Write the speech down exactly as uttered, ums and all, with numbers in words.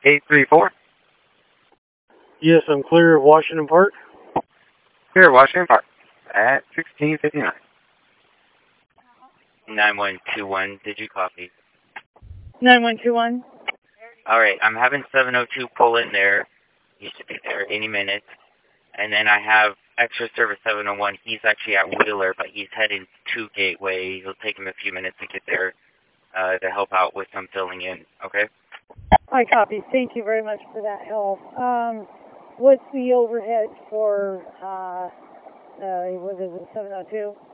eight three four. Yes, I'm clear of Washington Park. Here, Washington Park, at sixteen fifty-nine. nine one two one, did you copy? nine one two one. All right, I'm having seven oh two pull in there. He should be there any minute. And then I have extra service seven oh one. He's actually at Wheeler, but he's heading to Gateway. It'll take him a few minutes to get there uh, to help out with some filling in, okay? I copy. Thank you very much for that help. Um, what's the overhead for, uh, uh, what is it, seven oh two?